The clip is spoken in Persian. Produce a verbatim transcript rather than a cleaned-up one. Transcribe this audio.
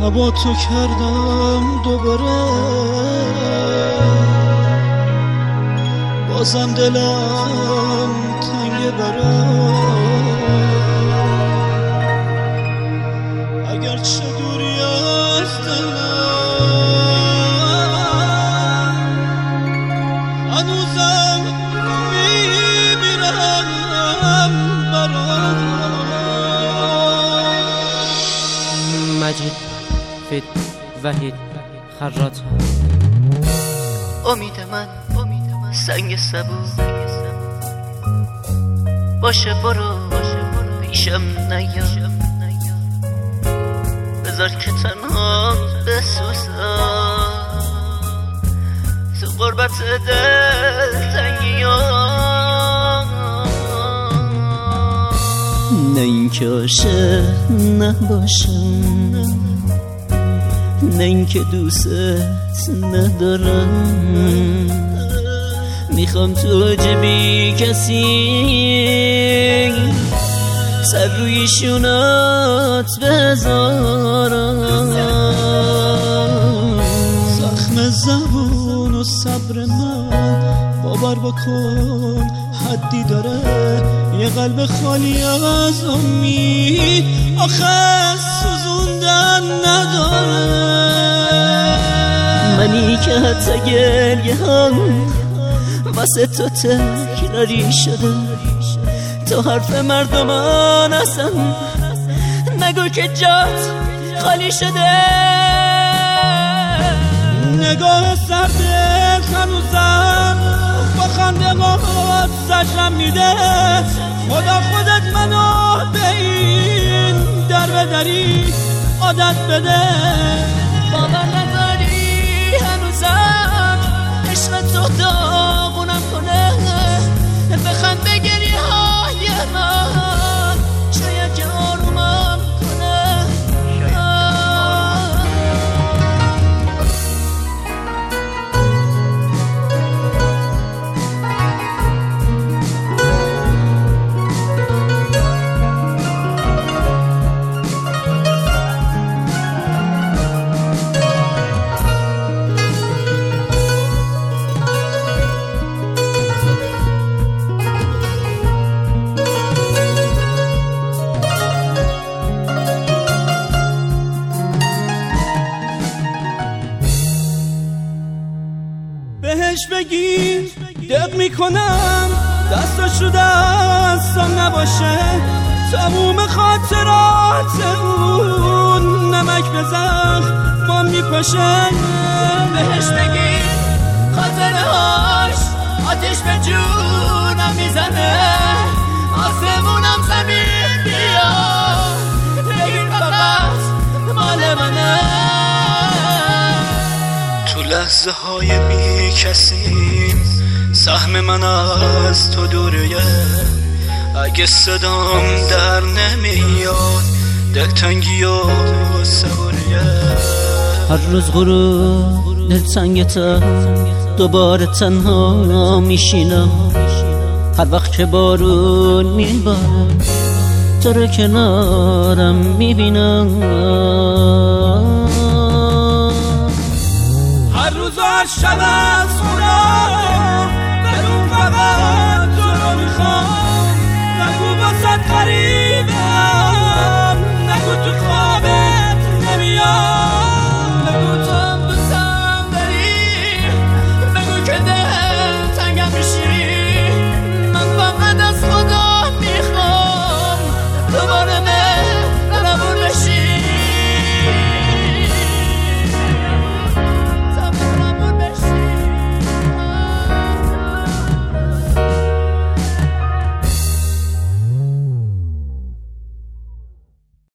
با تو کردم دوباره، بازم دلم تنگ برات، اگرچه دوری از دلم هنوزم میمیرم برات. مجید فید وحید خراط. امید من سنگ سبو باشه، برو پیشم نیا، بذار که تنها بسوزم تو غربت دل تنگیا. نه این که عاشق نباشم، نه این که دوست ندارم، میخوام تو جبی کسی سر روی شونات بذارم. زخم زبون و صبر من باور بکن حدی داره، یه قلب خالی از امید آخه سوزوندن نداره. منی که حتی گریه هم واسه تو تکراری شده، تو حرف مردمان اصلا نگو که جات خالی شده. نگاه سرده هنوزم با خنده قاعد سجم میده، خدا خودت منو به این در بدری عادت بده. باور نداری هنوزم عشق تو داغونم کنه، بخند به گریه های من شاید که آرومم کنه. بهش بگی دق میکنم دستاشو دستم نباشه، تموم خاطرات اون نمک به زخمم میپاشه. بهش بگی خاطره هاش آتیش به جونم میزنه، آسمونم زمین بیا بگیر فقط مال منه. تو لحظه های بی کسیم سهم من از تو دوریه، اگه صدام در نمیاد دلتنگی و صبوریه. هر روز غروب دلتنگتم دوباره تنها میشینم، هر وقت که بارون میباره تو رو کنارم میبینم. هر روز هر شب از خونم بدون فقط تو رو میخوام، نگو باسد قریب